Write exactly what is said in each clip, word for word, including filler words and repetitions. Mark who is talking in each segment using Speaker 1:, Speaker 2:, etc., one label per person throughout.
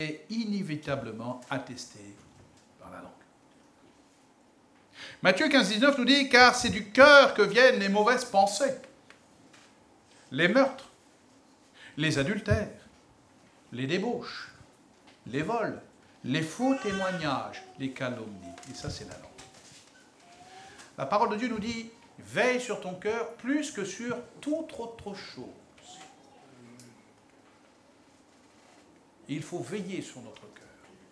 Speaker 1: est inévitablement attesté dans la langue. Matthieu quinze, dix-neuf nous dit « Car c'est du cœur que viennent les mauvaises pensées, les meurtres, les adultères, les débauches, les vols, les faux témoignages, les calomnies. » Et ça, c'est la langue. La parole de Dieu nous dit « Veille sur ton cœur plus que sur toute autre chose. » Il faut veiller sur notre cœur.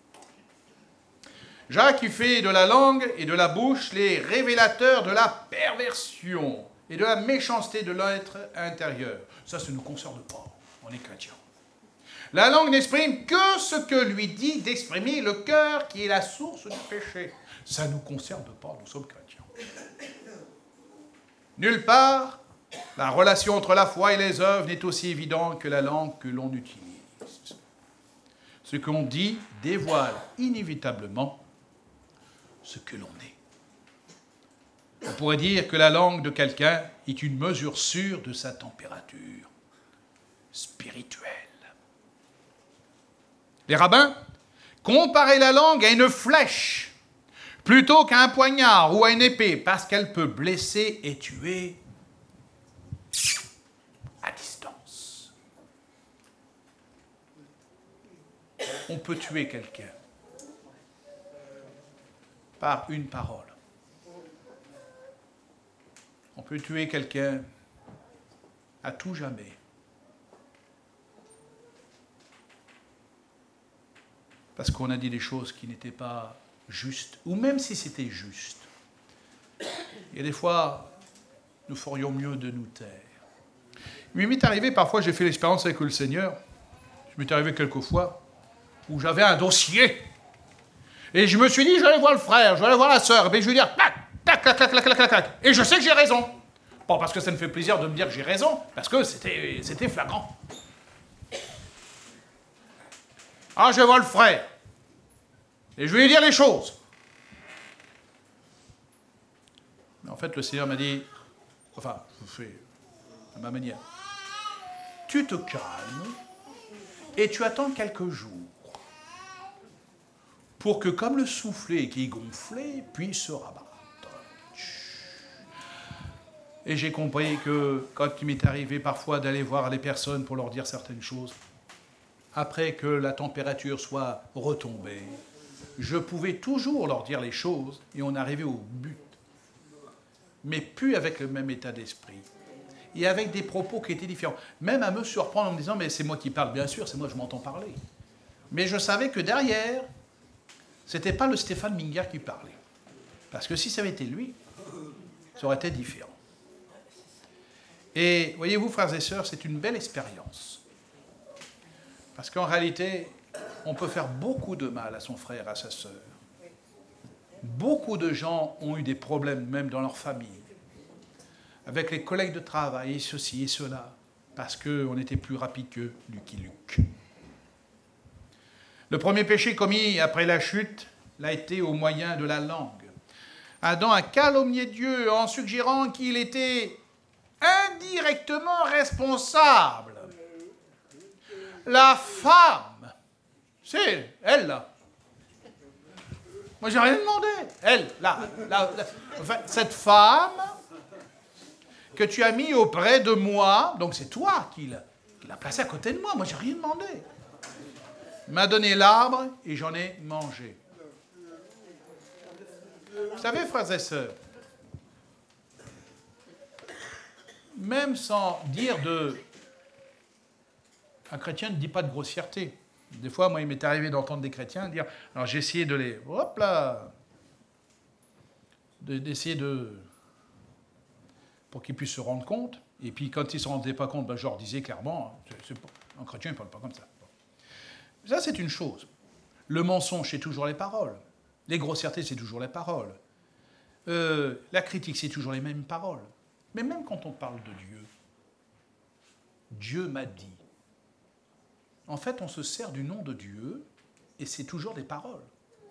Speaker 1: Jacques, il fait de la langue et de la bouche les révélateurs de la perversion et de la méchanceté de l'être intérieur. Ça, ça ne nous concerne pas. On est chrétiens. La langue n'exprime que ce que lui dit d'exprimer le cœur qui est la source du péché. Ça ne nous concerne pas, nous sommes chrétiens. Nulle part, la relation entre la foi et les œuvres n'est aussi évidente que la langue que l'on utilise. Ce qu'on dit dévoile inévitablement ce que l'on est. On pourrait dire que la langue de quelqu'un est une mesure sûre de sa température spirituelle. Les rabbins comparaient la langue à une flèche plutôt qu'à un poignard ou à une épée, parce qu'elle peut blesser et tuer à distance. On peut tuer quelqu'un par une parole. On peut tuer quelqu'un à tout jamais. Parce qu'on a dit des choses qui n'étaient pas justes, ou même si c'était juste. Et des fois, nous ferions mieux de nous taire. Mais il m'est arrivé, parfois j'ai fait l'expérience avec le Seigneur, il m'est arrivé quelquefois, où j'avais un dossier, et je me suis dit, je vais aller voir le frère, je vais aller voir la sœur, et je vais lui dire, tac, tac, tac, tac, tac, tac, tac, tac, et je sais que j'ai raison. Pas parce que ça me fait plaisir de me dire que j'ai raison, parce que c'était, c'était flagrant. Ah, je vais voir le frère, et je vais lui dire les choses. Mais en fait, le Seigneur m'a dit, enfin, je fais à ma manière, tu te calmes, et tu attends quelques jours, pour que, comme le soufflet qui est gonflé, puisse se rabattre. Et j'ai compris que, quand il m'est arrivé parfois d'aller voir les personnes pour leur dire certaines choses, après que la température soit retombée, je pouvais toujours leur dire les choses, et on arrivait au but. Mais plus avec le même état d'esprit, et avec des propos qui étaient différents. Même à me surprendre en me disant, mais c'est moi qui parle, bien sûr, c'est moi, je m'entends parler. Mais je savais que derrière, c'était pas le Stéphane Minger qui parlait. Parce que si ça avait été lui, ça aurait été différent. Et voyez-vous, frères et sœurs, c'est une belle expérience. Parce qu'en réalité, on peut faire beaucoup de mal à son frère, à sa sœur. Beaucoup de gens ont eu des problèmes, même dans leur famille, avec les collègues de travail, et ceci et cela, parce qu'on était plus rapide que Lucky Luke. Le premier péché commis après la chute l'a été au moyen de la langue. Adam a calomnié Dieu en suggérant qu'il était indirectement responsable. La femme, c'est elle là. Moi, j'ai rien demandé. Elle, là, là, là. Enfin, cette femme que tu as mis auprès de moi, donc c'est toi qui l'as, qui l'as placée à côté de moi. Moi, j'ai rien demandé. Il m'a donné l'arbre et j'en ai mangé. Vous savez, frères et sœurs, même sans dire de... Un chrétien ne dit pas de grossièreté. Des fois, moi, il m'est arrivé d'entendre des chrétiens dire... Alors, j'ai essayé de les... Hop là de, D'essayer de... Pour qu'ils puissent se rendre compte. Et puis, quand ils ne se rendaient pas compte, ben, je leur disais clairement, c'est, c'est pas, un chrétien ne parle pas comme ça. Ça, c'est une chose. Le mensonge, c'est toujours les paroles. Les grossièretés, c'est toujours les paroles. Euh, la critique, c'est toujours les mêmes paroles. Mais même quand on parle de Dieu, Dieu m'a dit. En fait, on se sert du nom de Dieu et c'est toujours des paroles.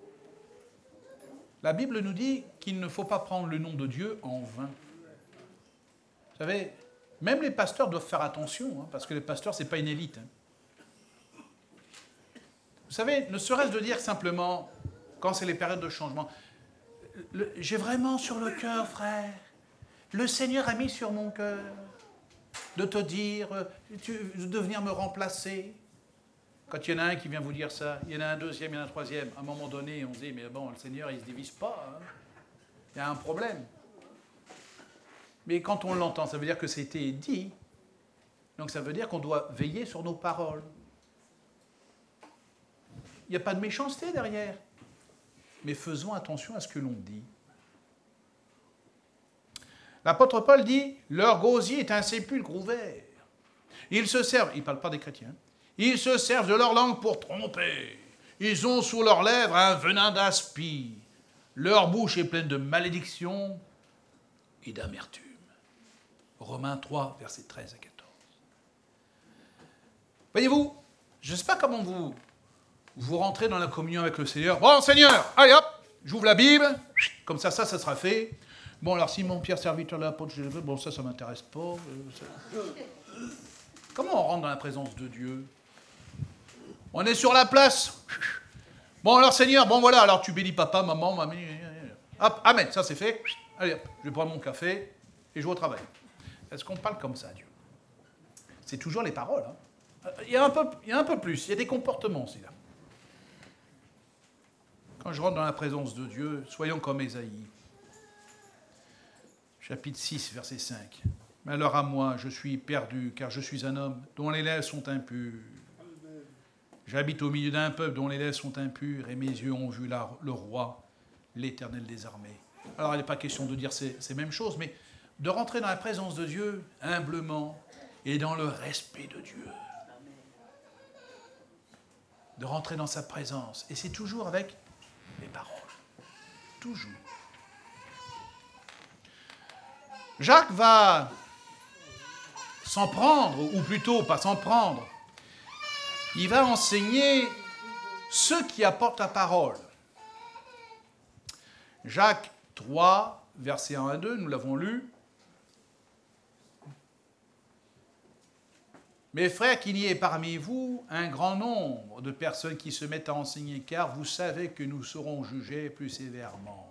Speaker 1: La Bible nous dit qu'il ne faut pas prendre le nom de Dieu en vain. Vous savez, même les pasteurs doivent faire attention, hein, parce que les pasteurs, ce n'est pas une élite. Hein. Vous savez, ne serait-ce de dire simplement, quand c'est les périodes de changement, le, j'ai vraiment sur le cœur, frère, le Seigneur a mis sur mon cœur de te dire, tu, de venir me remplacer. Quand il y en a un qui vient vous dire ça, il y en a un deuxième, il y en a un troisième. À un moment donné, on se dit, mais bon, le Seigneur, il ne se divise pas. Hein. Il y a un problème. Mais quand on l'entend, ça veut dire que c'était dit. Donc ça veut dire qu'on doit veiller sur nos paroles. Il n'y a pas de méchanceté derrière. Mais faisons attention à ce que l'on dit. L'apôtre Paul dit, leur gosier est un sépulcre ouvert. Ils se servent, il ne parle pas des chrétiens, ils se servent de leur langue pour tromper. Ils ont sous leurs lèvres un venin d'aspi. Leur bouche est pleine de malédiction et d'amertume. Romains trois, versets treize à quatorze. Voyez-vous, je ne sais pas comment vous, vous rentrez dans la communion avec le Seigneur. Bon, Seigneur, allez hop, j'ouvre la Bible, comme ça, ça, ça sera fait. Bon, alors Simon Pierre, serviteur de l'apôtre, bon, ça, ça ne m'intéresse pas. Comment on rentre dans la présence de Dieu? On est sur la place. Bon, alors Seigneur, bon voilà, alors tu bénis papa, maman, maman. Hop, amen, ça c'est fait. Allez hop, je vais prendre mon café et je vais au travail. Est-ce qu'on parle comme ça, Dieu? C'est toujours les paroles. Hein. Il y a un peu, il y a un peu plus, il y a des comportements aussi là. Quand je rentre dans la présence de Dieu, soyons comme Ésaïe. Chapitre six, verset cinq. Malheur à moi, je suis perdu, car je suis un homme dont les lèvres sont impures. J'habite au milieu d'un peuple dont les lèvres sont impures, et mes yeux ont vu la, le roi, l'Éternel des armées. Alors, il n'est pas question de dire ces, ces mêmes choses, mais de rentrer dans la présence de Dieu humblement et dans le respect de Dieu. De rentrer dans sa présence. Et c'est toujours avec les paroles. Toujours. Jacques va s'en prendre, ou plutôt pas s'en prendre, il va enseigner ceux qui apportent la parole. Jacques trois, versets un à deux, nous l'avons lu. Mes frères, qu'il y ait parmi vous un grand nombre de personnes qui se mettent à enseigner, car vous savez que nous serons jugés plus sévèrement.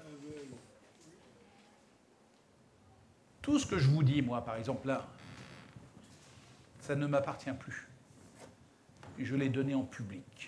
Speaker 1: Tout ce que je vous dis, moi, par exemple, là, ça ne m'appartient plus. Je l'ai donné en public.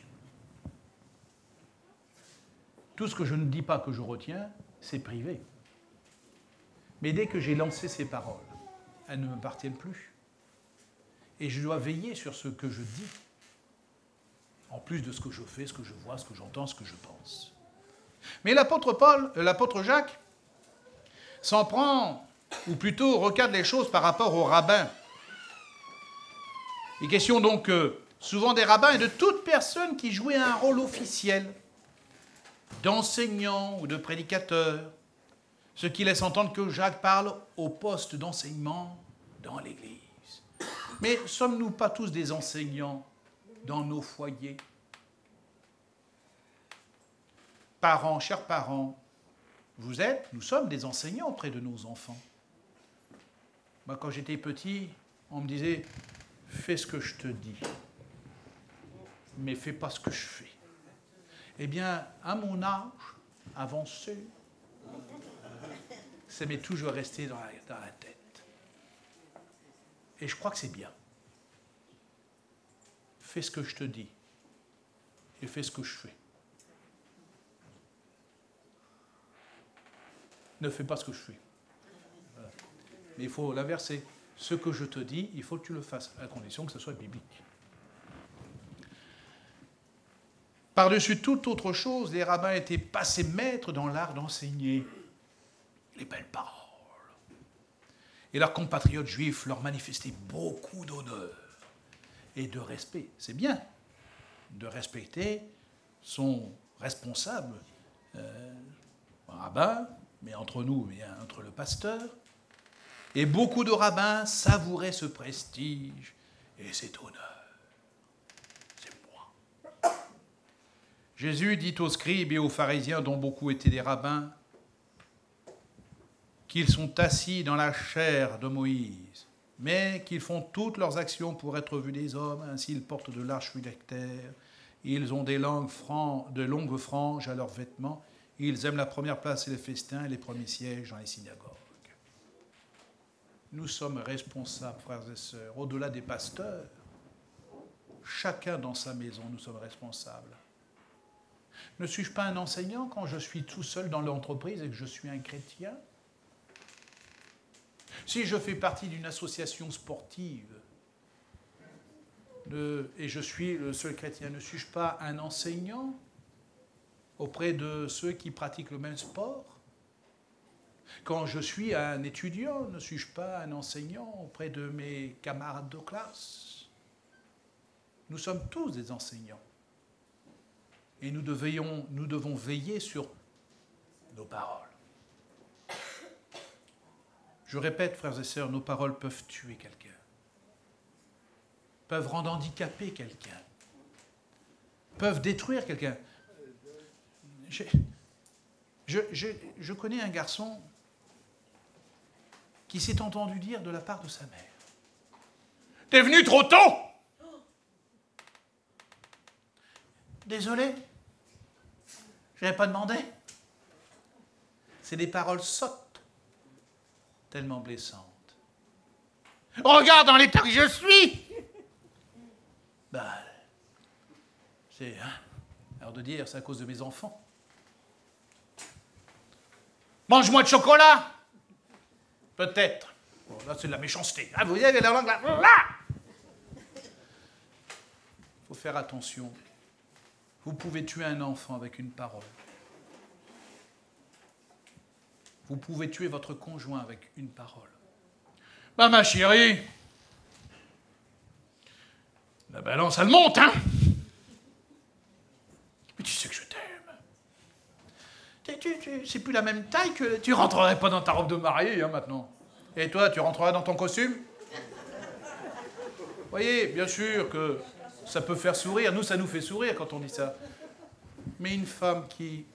Speaker 1: Tout ce que je ne dis pas que je retiens, c'est privé. Mais dès que j'ai lancé ces paroles, elles ne m'appartiennent plus. Et je dois veiller sur ce que je dis, en plus de ce que je fais, ce que je vois, ce que j'entends, ce que je pense. Mais l'apôtre Paul, l'apôtre Jacques, s'en prend, ou plutôt regarde les choses par rapport aux rabbins. Il est question donc euh, souvent des rabbins et de toute personne qui jouait un rôle officiel, d'enseignant ou de prédicateur, ce qui laisse entendre que Jacques parle au poste d'enseignement dans l'Église. Mais sommes-nous pas tous des enseignants dans nos foyers? Parents, chers parents, vous êtes, nous sommes des enseignants auprès de nos enfants. Moi, quand j'étais petit, on me disait « fais ce que je te dis, mais fais pas ce que je fais ». Eh bien, à mon âge avancé, ça m'est toujours resté dans la, dans la tête. Et je crois que c'est bien. Fais ce que je te dis et fais ce que je fais. Ne fais pas ce que je fais. Voilà. Mais il faut l'inverser. Ce que je te dis, il faut que tu le fasses, à condition que ce soit biblique. Par-dessus toute autre chose, les rabbins étaient passés maîtres dans l'art d'enseigner les belles paroles. Et leurs compatriotes juifs leur manifestaient beaucoup d'honneur et de respect. C'est bien de respecter son responsable, euh, un rabbin, mais entre nous, bien entre le pasteur. Et beaucoup de rabbins savouraient ce prestige et cet honneur. C'est moi. Jésus dit aux scribes et aux pharisiens, dont beaucoup étaient des rabbins, qu'ils sont assis dans la chair de Moïse, mais qu'ils font toutes leurs actions pour être vus des hommes, ainsi ils portent de larges phylactères, Ils ont des langues francs, de longues franges à leurs vêtements. Ils aiment la première place et les festins et les premiers sièges dans les synagogues. Nous sommes responsables, frères et sœurs, au-delà des pasteurs. Chacun dans sa maison, nous sommes responsables. Ne suis-je pas un enseignant quand je suis tout seul dans l'entreprise et que je suis un chrétien? Si je fais partie d'une association sportive de, et je suis le seul chrétien, ne suis-je pas un enseignant auprès de ceux qui pratiquent le même sport? Quand je suis un étudiant, ne suis-je pas un enseignant auprès de mes camarades de classe? Nous sommes tous des enseignants. Et nous devons, nous devons veiller sur nos paroles. Je répète, frères et sœurs, nos paroles peuvent tuer quelqu'un, peuvent rendre handicapé quelqu'un, peuvent détruire quelqu'un. Je, je, je, je connais un garçon qui s'est entendu dire de la part de sa mère: « T'es venu trop tôt !» Désolé, je n'avais pas demandé. C'est des paroles sottes, tellement blessantes. Regarde dans l'état que je suis. Ben, c'est, hein, alors de dire, c'est à cause de mes enfants. Mange-moi de chocolat. Peut-être. Bon, là, c'est de la méchanceté. Ah, vous avez la langue là. Là. Il faut faire attention. Vous pouvez tuer un enfant avec une parole. Vous pouvez tuer votre conjoint avec une parole. Bah, ma chérie, la balance, elle monte, hein? Mais tu sais que je t'aime. Tu, tu, tu, c'est plus la même taille que... Tu rentrerais pas dans ta robe de mariée, hein, maintenant. Et toi, tu rentreras dans ton costume? Vous voyez, bien sûr que ça peut faire sourire. Nous, ça nous fait sourire quand on dit ça. Mais une femme qui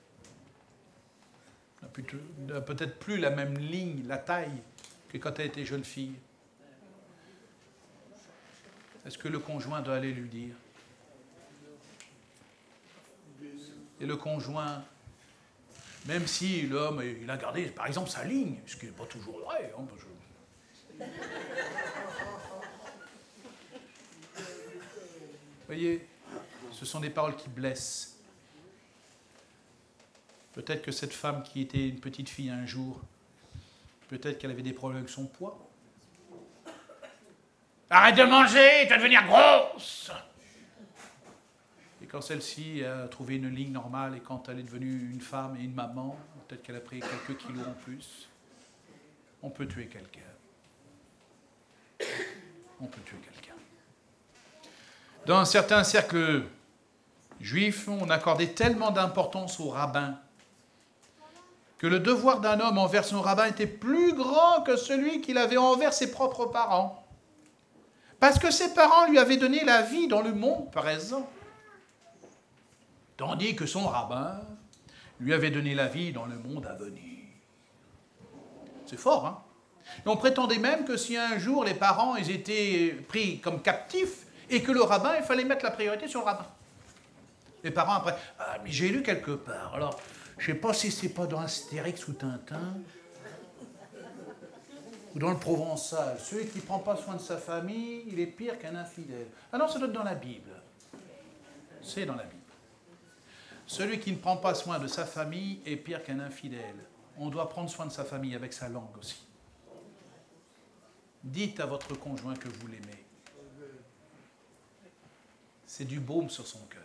Speaker 1: n'a peut-être plus la même ligne, la taille, que quand elle était jeune fille, est-ce que le conjoint doit aller lui dire? Et le conjoint, même si l'homme, il a gardé, par exemple, sa ligne, ce qui n'est pas toujours vrai, hein, parce que... Vous voyez, ce sont des paroles qui blessent. Peut-être que cette femme qui était une petite fille un jour, peut-être qu'elle avait des problèmes avec son poids. Arrête de manger, tu vas devenir grosse! Et quand celle-ci a trouvé une ligne normale et quand elle est devenue une femme et une maman, peut-être qu'elle a pris quelques kilos en plus, on peut tuer quelqu'un. On peut tuer quelqu'un. Dans certains cercles juifs, on accordait tellement d'importance aux rabbins que le devoir d'un homme envers son rabbin était plus grand que celui qu'il avait envers ses propres parents. Parce que ses parents lui avaient donné la vie dans le monde présent. Tandis que son rabbin lui avait donné la vie dans le monde à venir. C'est fort, hein? Et on prétendait même que si un jour les parents ils étaient pris comme captifs et que le rabbin, il fallait mettre la priorité sur le rabbin. Les parents après, ah, mais j'ai lu quelque part, alors je ne sais pas si c'est pas dans Astérix ou Tintin, ou dans le Provençal, celui qui ne prend pas soin de sa famille, il est pire qu'un infidèle. Ah non, ça doit être dans la Bible. C'est dans la Bible. Celui qui ne prend pas soin de sa famille est pire qu'un infidèle. On doit prendre soin de sa famille avec sa langue aussi. Dites à votre conjoint que vous l'aimez. C'est du baume sur son cœur.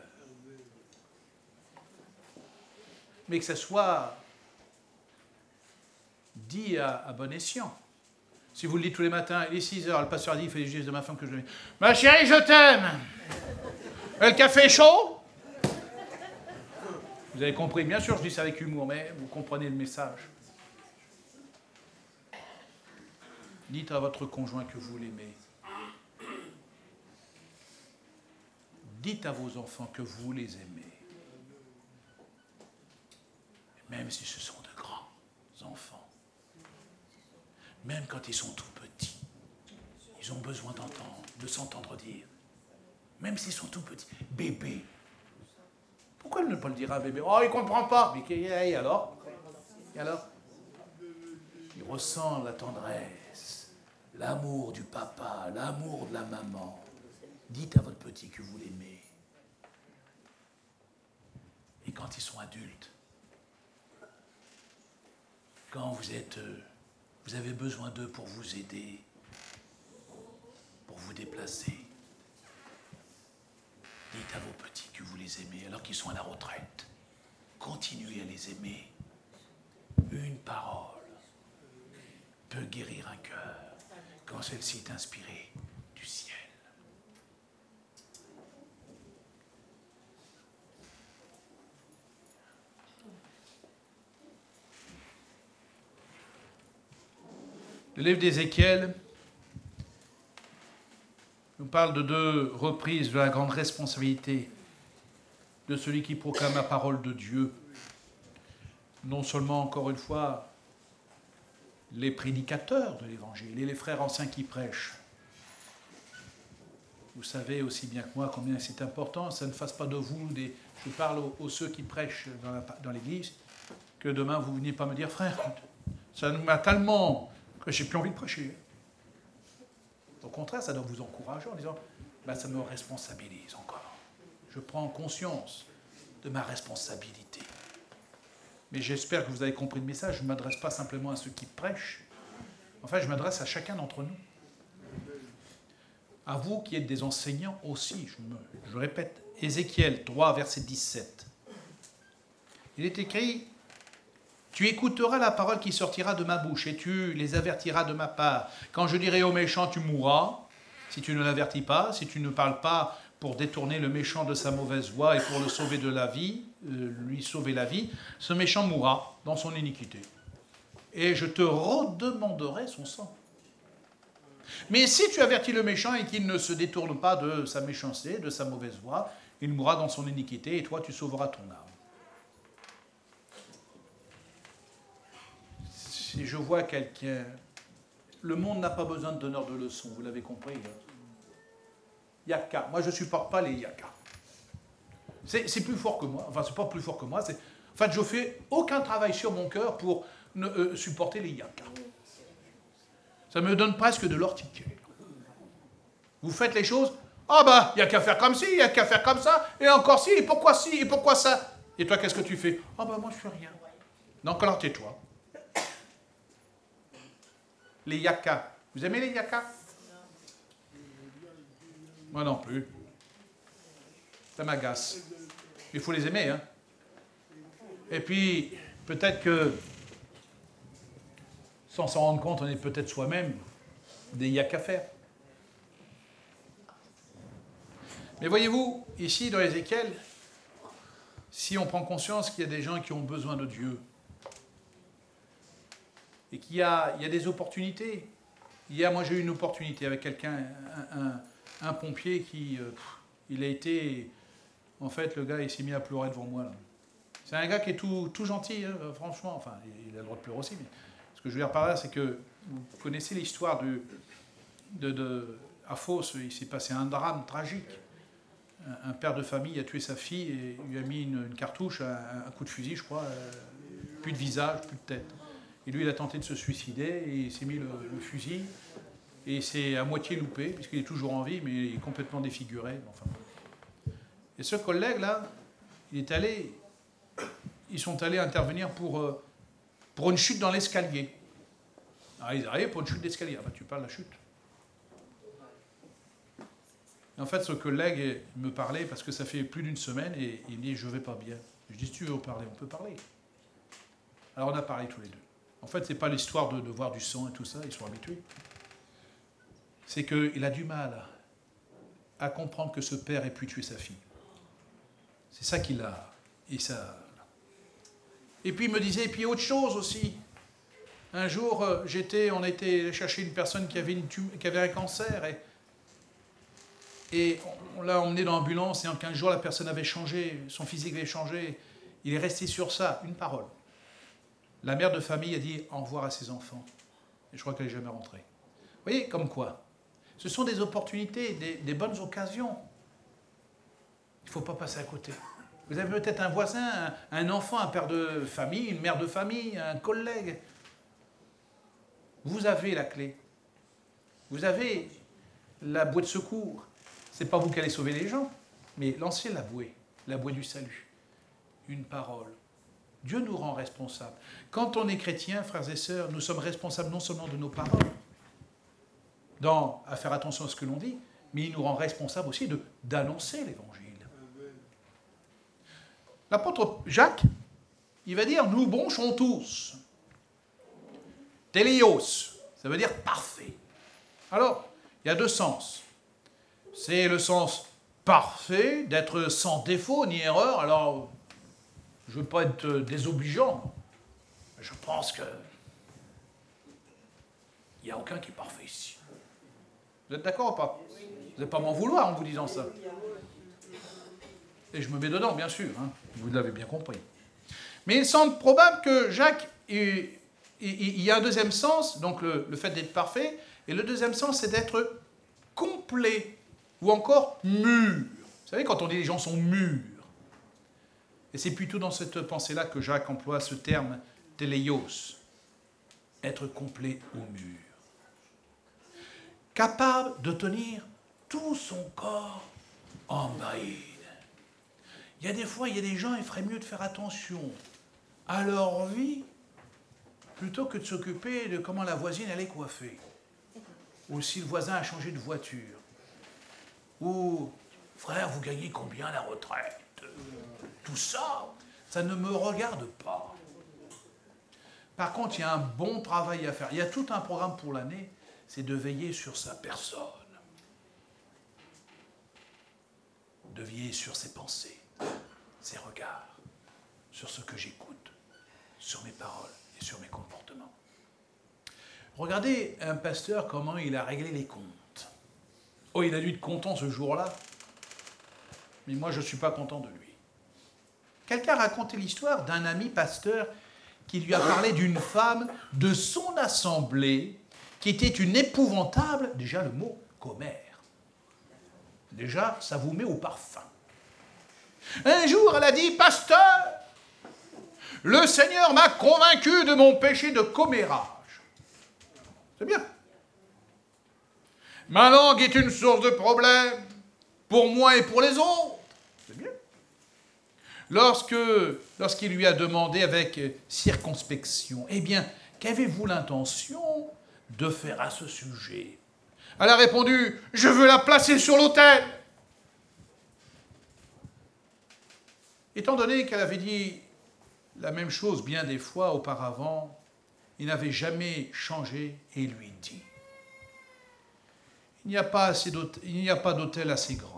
Speaker 1: Mais que ce soit dit à, à bon escient. Si vous le dites tous les matins, il est six heures, le pasteur dit, il fait les gestes de ma femme que je l'aime. Ma chérie, je t'aime. Le café est chaud? Vous avez compris, bien sûr, je dis ça avec humour, mais vous comprenez le message. Dites à votre conjoint que vous l'aimez. Dites à vos enfants que vous les aimez. Même si ce sont de grands enfants. Même quand ils sont tout petits. Ils ont besoin d'entendre, de s'entendre dire. Même s'ils sont tout petits. Bébé, normal de ne pas le dire à un bébé. Oh, il ne comprend pas. Mais et alors Et alors Il ressent la tendresse, l'amour du papa, l'amour de la maman. Dites à votre petit que vous l'aimez. Et quand ils sont adultes, quand vous êtes, vous avez besoin d'eux pour vous aider, pour vous déplacer, dites à vos petits que vous les aimez alors qu'ils sont à la retraite. Continuez à les aimer. Une parole peut guérir un cœur quand celle-ci est inspirée du ciel. Le livre d'Ézéchiel nous parle de deux reprises de la grande responsabilité de celui qui proclame la parole de Dieu. Non seulement, encore une fois, les prédicateurs de l'Évangile et les frères anciens qui prêchent. Vous savez aussi bien que moi combien c'est important, ça ne fasse pas de vous des... Je parle aux, aux ceux qui prêchent dans, la, dans l'Église, que demain vous ne veniez pas me dire, frère, ça nous m'a tellement que j'ai plus envie de prêcher. Au contraire, ça doit vous encourager en disant, ben, ça me responsabilise encore. Je prends conscience de ma responsabilité. Mais j'espère que vous avez compris le message. Je ne m'adresse pas simplement à ceux qui prêchent. Enfin, je m'adresse à chacun d'entre nous. À vous qui êtes des enseignants aussi. Je, me, je répète, Ézéchiel trois, verset dix-sept. Il est écrit, « Tu écouteras la parole qui sortira de ma bouche et tu les avertiras de ma part. Quand je dirai au méchant, tu mourras, si tu ne l'avertis pas, si tu ne parles pas pour détourner le méchant de sa mauvaise voie et pour le sauver de la vie, euh, lui sauver la vie, ce méchant mourra dans son iniquité. Et je te redemanderai son sang. Mais si tu avertis le méchant et qu'il ne se détourne pas de sa méchanceté, de sa mauvaise voie, il mourra dans son iniquité et toi tu sauveras ton âme. » Si je vois quelqu'un, le monde n'a pas besoin de donneurs de leçons, vous l'avez compris. Yaka. Moi, je ne supporte pas les yaka. C'est, c'est plus fort que moi. Enfin, c'est pas plus fort que moi. C'est, en fait, je ne fais aucun travail sur mon cœur pour ne, euh, supporter les yaka. Ça me donne presque de l'ortiquet. Vous faites les choses, ah bah, il n'y a qu'à faire comme ci, il n'y a qu'à faire comme ça, et encore ci, et pourquoi ci, et pourquoi ça. Et toi, qu'est-ce que tu fais? Ah bah, moi, je ne fais rien. Donc, alors, tais-toi. Les yakas. Vous aimez les yakas? Moi non plus. Ça m'agace. Il faut les aimer, hein. Et puis, peut-être que, sans s'en rendre compte, on est peut-être soi-même des yakas faire. Mais voyez-vous, ici, dans Ézéchiel, si on prend conscience qu'il y a des gens qui ont besoin de Dieu, et qu'il y a, il y a des opportunités. Hier, moi, j'ai eu une opportunité avec quelqu'un, un, un, un pompier qui, euh, il a été, en fait, le gars, il s'est mis à pleurer devant moi. Là. C'est un gars qui est tout, tout gentil, hein, franchement. Enfin, il a le droit de pleurer aussi, mais ce que je veux dire par là, c'est que vous connaissez l'histoire de, de, de à Fos, il s'est passé un drame tragique. Un, un père de famille a tué sa fille et lui a mis une, une cartouche, un, un coup de fusil, je crois, euh, plus de visage, plus de tête. Et lui, il a tenté de se suicider, et il s'est mis le, le fusil, et il s'est à moitié loupé, puisqu'il est toujours en vie, mais il est complètement défiguré. Enfin. Et ce collègue-là, il est allé, ils sont allés intervenir pour, euh, pour une chute dans l'escalier. Alors, ils arrivent pour une chute d'escalier. Ah, bah, tu parles de la chute. Et en fait, ce collègue me parlait, parce que ça fait plus d'une semaine, et il me dit, je ne vais pas bien. Je dis, si tu veux parler, on peut parler. Alors, on a parlé tous les deux. En fait, ce n'est pas l'histoire de, de voir du sang et tout ça, ils sont habitués. C'est qu'il a du mal à comprendre que ce père ait pu tuer sa fille. C'est ça qu'il a. Et, ça... et puis il me disait, et puis autre chose aussi. Un jour, j'étais, on était chercher une personne qui avait, une tum... qui avait un cancer, et, et on l'a emmené dans l'ambulance, et en quinze jours, la personne avait changé, son physique avait changé. Il est resté sur ça, une parole. La mère de famille a dit au revoir à ses enfants. Et je crois qu'elle n'est jamais rentrée. Vous voyez, comme quoi? Ce sont des opportunités, des, des bonnes occasions. Il ne faut pas passer à côté. Vous avez peut-être un voisin, un, un enfant, un père de famille, une mère de famille, un collègue. Vous avez la clé. Vous avez la bouée de secours. Ce n'est pas vous qui allez sauver les gens, mais lancez la bouée, la bouée du salut. Une parole. Dieu nous rend responsables. Quand on est chrétien, frères et sœurs, nous sommes responsables non seulement de nos paroles, dans, à faire attention à ce que l'on dit, mais il nous rend responsables aussi de, d'annoncer l'évangile. L'apôtre Jacques, il va dire, nous bronchons tous. Téléos, ça veut dire parfait. Alors, il y a deux sens. C'est le sens parfait, d'être sans défaut ni erreur. Alors, je ne veux pas être désobligeant. Je pense que il n'y a aucun qui est parfait ici. Vous êtes d'accord ou pas? Vous n'allez pas m'en vouloir en vous disant ça. Et je me mets dedans, bien sûr. Hein. Vous l'avez bien compris. Mais il semble probable que Jacques, il, il, il y a un deuxième sens, donc le, le fait d'être parfait, et le deuxième sens, c'est d'être complet, ou encore mûr. Vous savez, quand on dit les gens sont mûrs, et c'est plutôt dans cette pensée-là que Jacques emploie ce terme téléios, être complet ou mûr. Capable de tenir tout son corps en bride. Il y a des fois, il y a des gens, il ferait mieux de faire attention à leur vie plutôt que de s'occuper de comment la voisine elle est coiffée. Ou si le voisin a changé de voiture. Ou, frère, vous gagnez combien à la retraite? Tout ça, ça ne me regarde pas. Par contre, il y a un bon travail à faire. Il y a tout un programme pour l'année, c'est de veiller sur sa personne. De veiller sur ses pensées, ses regards, sur ce que j'écoute, sur mes paroles et sur mes comportements. Regardez un pasteur, comment il a réglé les comptes. Oh, il a dû être content ce jour-là, mais moi je ne suis pas content de lui. Quelqu'un a raconté l'histoire d'un ami pasteur qui lui a parlé d'une femme de son assemblée qui était une épouvantable, déjà le mot commère. Déjà, ça vous met au parfum. Un jour, elle a dit, « Pasteur, le Seigneur m'a convaincu de mon péché de commérage. » C'est bien. Ma langue est une source de problème pour moi et pour les autres. C'est bien. Lorsque, lorsqu'il lui a demandé avec circonspection, « Eh bien, qu'avez-vous l'intention de faire à ce sujet ?» Elle a répondu, « Je veux la placer sur l'autel. » Étant donné qu'elle avait dit la même chose bien des fois auparavant, il n'avait jamais changé et lui dit, « Il n'y a pas assez d'autel, il n'y a pas d'autel assez grand. »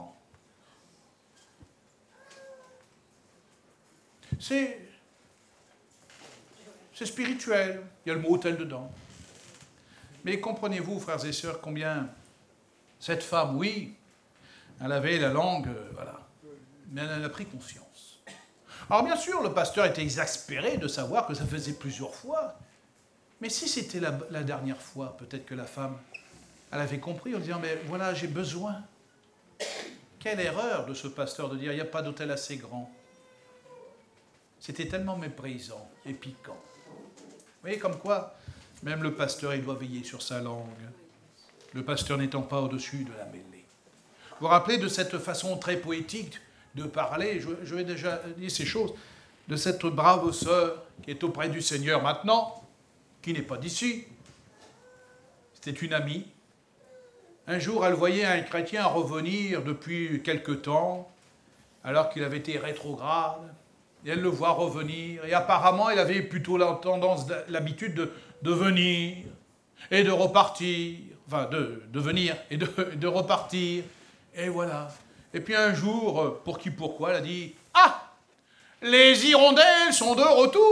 Speaker 1: C'est, c'est spirituel, il y a le mot autel dedans. Mais comprenez-vous, frères et sœurs, combien cette femme, oui, elle avait la langue, euh, voilà, mais elle en a pris conscience. Alors bien sûr, le pasteur était exaspéré de savoir que ça faisait plusieurs fois, mais si c'était la, la dernière fois, peut-être que la femme, elle avait compris en disant, mais voilà, j'ai besoin. Quelle erreur de ce pasteur de dire, il n'y a pas d'autel assez grand. C'était tellement méprisant et piquant. Vous voyez, comme quoi, même le pasteur, il doit veiller sur sa langue. Le pasteur n'étant pas au-dessus de la mêlée. Vous vous rappelez de cette façon très poétique de parler, je, je vais déjà dire ces choses, de cette brave sœur qui est auprès du Seigneur maintenant, qui n'est pas d'ici. C'était une amie. Un jour, elle voyait un chrétien revenir depuis quelque temps, alors qu'il avait été rétrograde, et elle le voit revenir, et apparemment, elle avait plutôt la tendance, l'habitude de, de venir, et de repartir, enfin, de, de venir, et de, de repartir, et voilà. Et puis un jour, pour qui, pourquoi, elle a dit, « Ah, les hirondelles sont de retour !»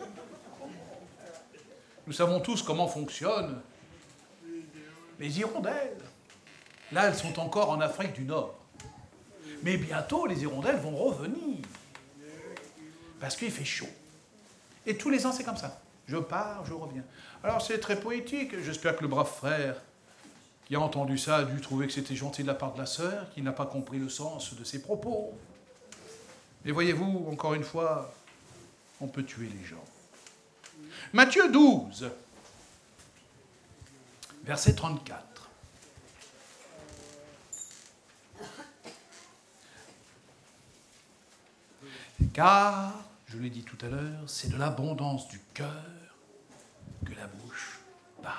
Speaker 1: Nous savons tous comment fonctionnent les hirondelles. Là, elles sont encore en Afrique du Nord. Mais bientôt, les hirondelles vont revenir. Parce qu'il fait chaud. Et tous les ans, c'est comme ça. Je pars, je reviens. Alors, c'est très poétique. J'espère que le brave frère qui a entendu ça a dû trouver que c'était gentil de la part de la sœur, qui n'a pas compris le sens de ses propos. Et voyez-vous, encore une fois, on peut tuer les gens. Matthieu douze, verset trente-quatre. Car, je l'ai dit tout à l'heure, c'est de l'abondance du cœur que la bouche parle.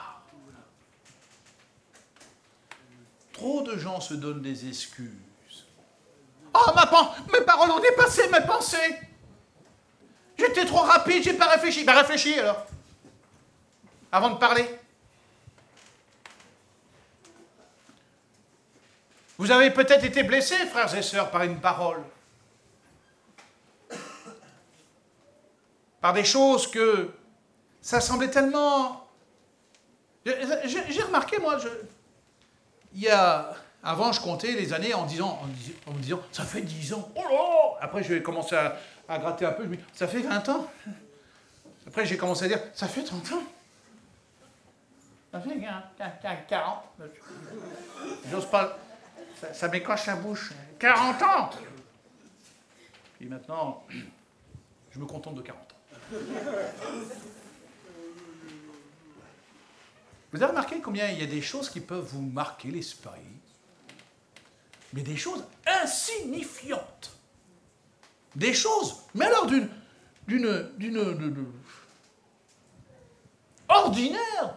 Speaker 1: Trop de gens se donnent des excuses. Oh, ma pen- mes paroles ont dépassé mes pensées. J'étais trop rapide, j'ai pas réfléchi. Ben réfléchis alors. Avant de parler. Vous avez peut-être été blessés, frères et sœurs, par une parole. Par des choses que ça semblait tellement... J'ai, j'ai remarqué, moi, je... il y a... Avant, je comptais les années en disant, en, dis... en me disant, ça fait dix ans. Oh là. Après, je vais commencer à, à gratter un peu. Je me dis, ça fait vingt ans. Après, j'ai commencé à dire, ça fait trente ans. Ça fait quarante. J'ose pas... Ça, ça m'écorche la bouche. quarante ans. Et maintenant, je me contente de quarante ans. Vous avez remarqué combien il y a des choses qui peuvent vous marquer l'esprit, mais des choses insignifiantes. Des choses, mais alors d'une, d'une, d'une, d'une ordinaire.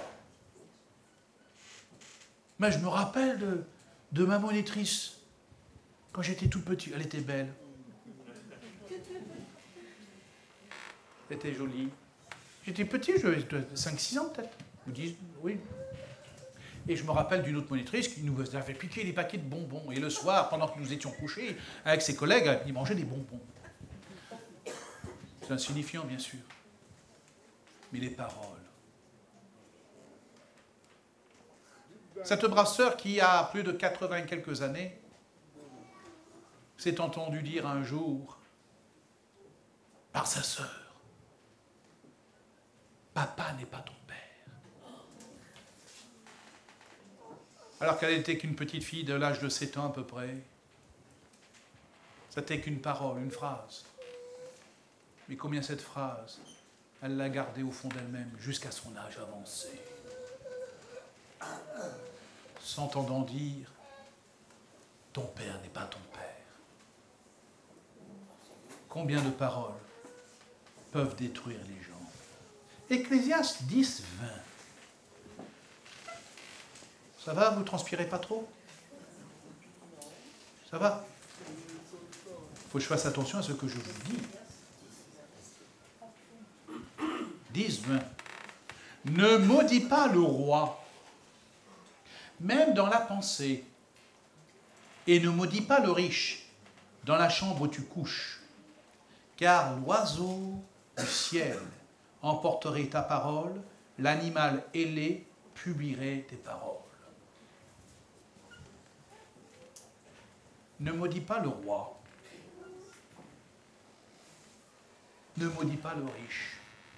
Speaker 1: Mais je me rappelle de, de ma monitrice, quand j'étais tout petit, elle était belle. Elle était jolie. J'étais petit, j'avais cinq six ans peut-être. Vous dites, oui. Et je me rappelle d'une autre monitrice qui nous a fait piquer des paquets de bonbons. Et le soir, pendant que nous étions couchés, avec ses collègues, ils mangeaient des bonbons. C'est insignifiant, bien sûr. Mais les paroles. Cette brave sœur qui a plus de quatre-vingts et quelques années s'est entendue dire un jour par sa sœur, papa n'est pas ton père. Alors qu'elle n'était qu'une petite fille de l'âge de sept ans à peu près. Ça n'était qu'une parole, une phrase. Mais combien cette phrase, elle l'a gardée au fond d'elle-même jusqu'à son âge avancé. S'entendant dire, ton père n'est pas ton père. Combien de paroles peuvent détruire les gens. Ecclésiaste dix, vingt. Ça va, vous ne transpirez pas trop? Ça va? Il faut que je fasse attention à ce que je vous dis. dix, vingt. Ne maudis pas le roi, même dans la pensée, et ne maudis pas le riche, dans la chambre où tu couches, car l'oiseau du ciel emporterait ta parole, l'animal ailé publierait tes paroles. Ne maudis pas le roi. Ne maudis pas le riche.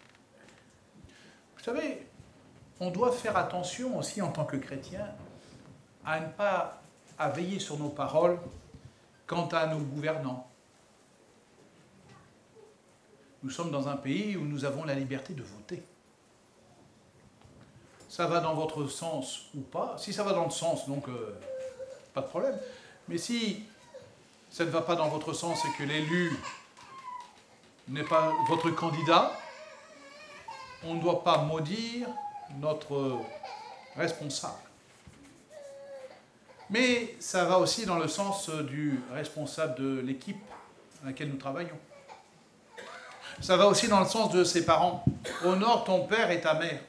Speaker 1: Vous savez, on doit faire attention aussi en tant que chrétien à ne pas à veiller sur nos paroles quant à nos gouvernants. Nous sommes dans un pays où nous avons la liberté de voter. Ça va dans votre sens ou pas. Si ça va dans le sens, donc euh, pas de problème. Mais si ça ne va pas dans votre sens et que l'élu n'est pas votre candidat, on ne doit pas maudire notre responsable. Mais ça va aussi dans le sens du responsable de l'équipe à laquelle nous travaillons. Ça va aussi dans le sens de ses parents. Honore ton père et ta mère.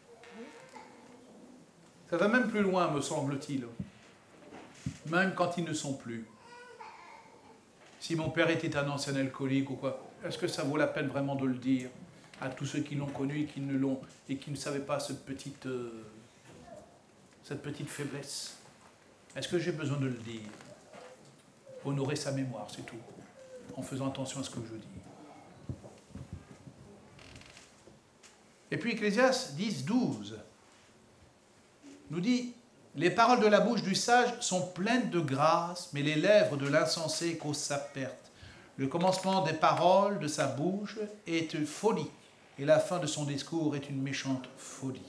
Speaker 1: Ça va même plus loin, me semble-t-il. Même quand ils ne sont plus. Si mon père était un ancien alcoolique ou quoi, est-ce que ça vaut la peine vraiment de le dire à tous ceux qui l'ont connu et qui ne l'ont et qui ne savaient pas cette petite, euh, cette petite faiblesse? Est-ce que j'ai besoin de le dire? Honorer sa mémoire, c'est tout, en faisant attention à ce que je dis. Et puis Ecclésiaste dix, douze nous dit « Les paroles de la bouche du sage sont pleines de grâce, mais les lèvres de l'insensé causent sa perte. Le commencement des paroles de sa bouche est une folie, et la fin de son discours est une méchante folie.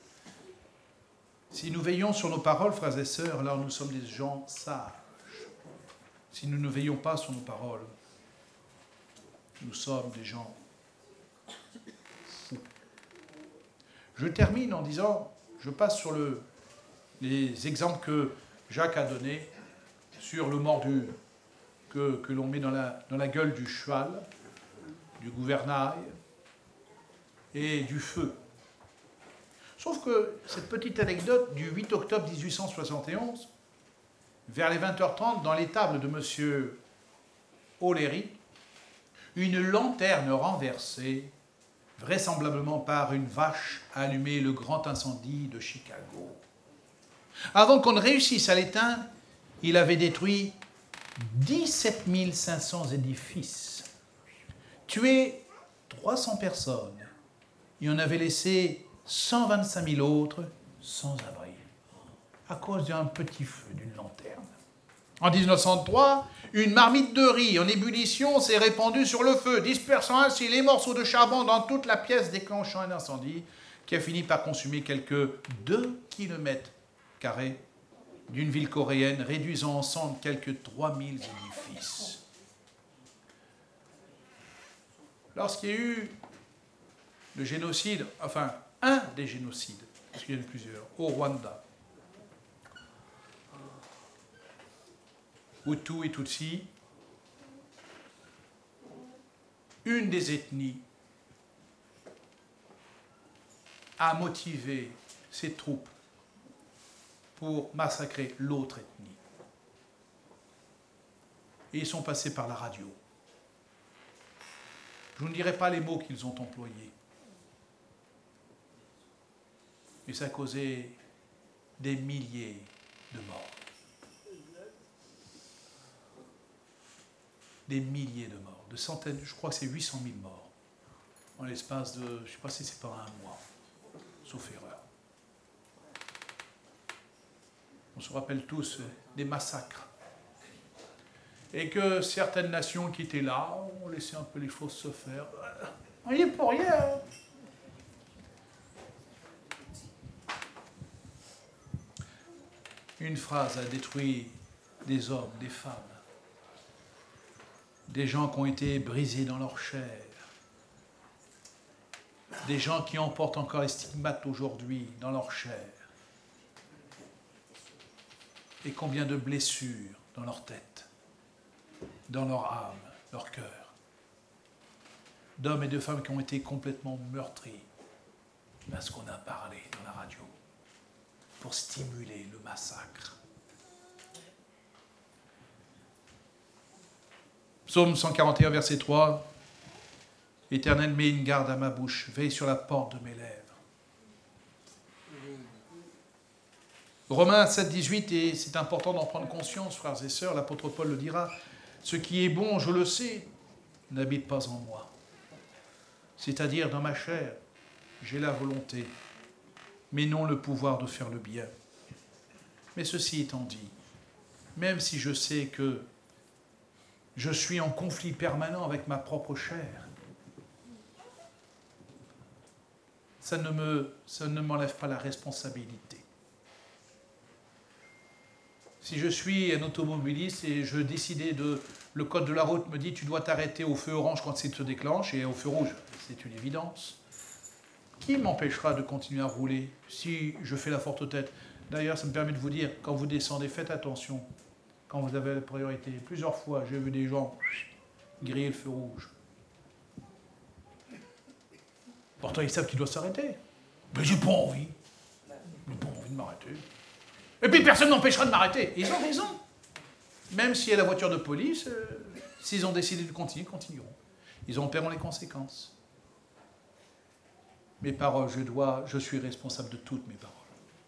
Speaker 1: Si nous veillons sur nos paroles, frères et sœurs, alors nous sommes des gens sages. Si nous ne veillons pas sur nos paroles, nous sommes des gens fous. Je termine en disant, je passe sur le, les exemples que Jacques a donnés sur le mordu que, que l'on met dans la, dans la gueule du cheval, du gouvernail et du feu. Sauf que cette petite anecdote du huit octobre mille huit cent soixante et onze, vers les vingt heures trente, dans l'étable de M. O'Leary, une lanterne renversée, vraisemblablement par une vache, a allumé le grand incendie de Chicago. Avant qu'on ne réussisse à l'éteindre, il avait détruit dix-sept mille cinq cents édifices, tué trois cents personnes, et en avait laissé cent vingt-cinq mille autres sans abri, à cause d'un petit feu d'une lanterne. En mille neuf cent trois, une marmite de riz en ébullition s'est répandue sur le feu, dispersant ainsi les morceaux de charbon dans toute la pièce, déclenchant un incendie qui a fini par consumer quelques deux kilomètres carrés d'une ville coréenne, réduisant en cendres quelques trois mille édifices. Lorsqu'il y a eu le génocide, enfin, un des génocides, parce qu'il y en a plusieurs, au Rwanda, Hutu et Tutsi, une des ethnies a motivé ses troupes pour massacrer l'autre ethnie. Et ils sont passés par la radio. Je ne dirai pas les mots qu'ils ont employés. Et ça a causé des milliers de morts. Des milliers de morts, de centaines, je crois que c'est huit cent mille morts, en l'espace de, je ne sais pas si c'est pas un mois, sauf erreur. On se rappelle tous des massacres. Et que certaines nations qui étaient là ont laissé un peu les choses se faire. On n'y est pour rien. Une phrase a détruit des hommes, des femmes, des gens qui ont été brisés dans leur chair, des gens qui en portent encore les stigmates aujourd'hui dans leur chair, et combien de blessures dans leur tête, dans leur âme, leur cœur, d'hommes et de femmes qui ont été complètement meurtris parce qu'on a parlé dans la radio pour stimuler le massacre. Psaume cent quarante et un, verset trois. « Éternel, mets une garde à ma bouche, veille sur la porte de mes lèvres. » Romains sept, dix-huit, et c'est important d'en prendre conscience, frères et sœurs, l'apôtre Paul le dira, « Ce qui est bon, je le sais, n'habite pas en moi. » C'est-à-dire, dans ma chair, j'ai la volonté, mais non le pouvoir de faire le bien. Mais ceci étant dit, même si je sais que je suis en conflit permanent avec ma propre chair, ça ne me, ça ne m'enlève pas la responsabilité. Si je suis un automobiliste et je décidais de... Le code de la route me dit tu dois t'arrêter au feu orange quand il se déclenche et au feu rouge, c'est une évidence. Qui m'empêchera de continuer à rouler si je fais la forte tête? D'ailleurs, ça me permet de vous dire, quand vous descendez, faites attention. Quand vous avez la priorité, plusieurs fois, j'ai vu des gens griller le feu rouge. Pourtant, ils savent qu'ils doivent s'arrêter. Mais j'ai pas envie. J'ai pas envie de m'arrêter. Et puis, personne n'empêchera de m'arrêter. Et ils ont raison. Même s'il y a la voiture de police, euh, s'ils ont décidé de continuer, ils continueront. Ils en paieront les conséquences. Mes paroles, je dois, je suis responsable de toutes mes paroles.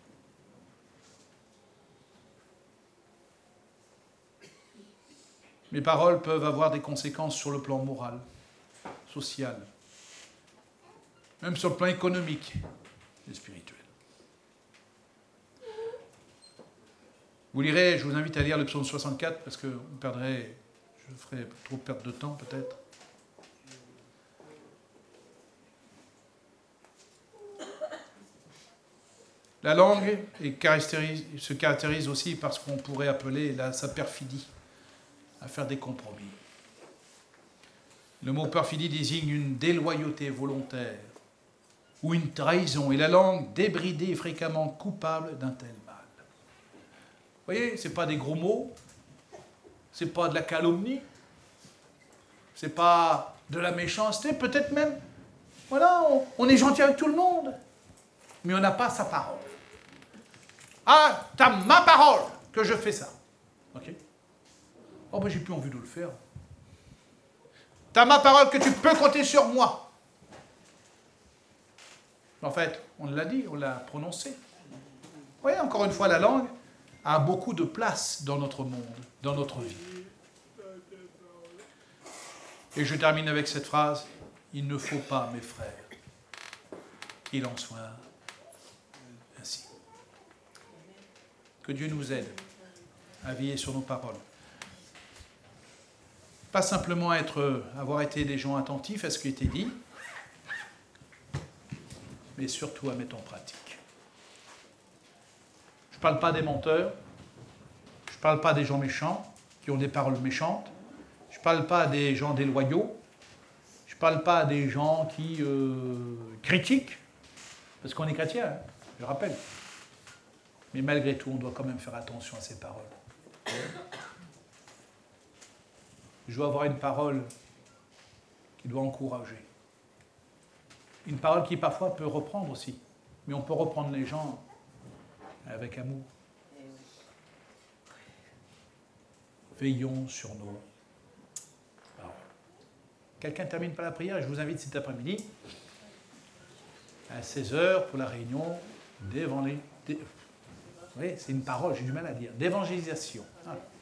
Speaker 1: Mes paroles peuvent avoir des conséquences sur le plan moral, social, même sur le plan économique et spirituel. Vous lirez, je vous invite à lire le psaume soixante-quatre, parce que vous perdrez, je ferai trop perdre de temps peut-être. La langue est caractérise, se caractérise aussi par ce qu'on pourrait appeler la, sa perfidie, à faire des compromis. Le mot perfidie désigne une déloyauté volontaire ou une trahison, et la langue débridée est fréquemment coupable d'un tel mal. Vous voyez, ce n'est pas des gros mots, ce n'est pas de la calomnie, ce n'est pas de la méchanceté, peut-être même, voilà, on, on est gentil avec tout le monde, mais on n'a pas sa parole. Ah, t'as ma parole que je fais ça. Ok. Oh, ben j'ai plus envie de le faire. T'as ma parole que tu peux compter sur moi. En fait, on l'a dit, on l'a prononcé. Vous voyez, encore une fois, la langue a beaucoup de place dans notre monde, dans notre vie. Et je termine avec cette phrase. Il ne faut pas, mes frères, qu'il en soit ainsi. Que Dieu nous aide à veiller sur nos paroles. Pas simplement être, avoir été des gens attentifs à ce qui était dit, mais surtout à mettre en pratique. Je ne parle pas des menteurs, je ne parle pas des gens méchants, qui ont des paroles méchantes, je ne parle pas des gens déloyaux, je ne parle pas des gens qui euh, critiquent, parce qu'on est chrétien, hein, je rappelle. Mais malgré tout, on doit quand même faire attention à ces paroles. Je dois avoir une parole qui doit encourager. Une parole qui parfois peut reprendre aussi. Mais on peut reprendre les gens avec amour. Veillons sur nos paroles. Quelqu'un termine par la prière. Je vous invite cet après-midi à seize heures pour la réunion d'évangélisation. Oui, c'est une parole, j'ai du mal à dire. D'évangélisation. Ah.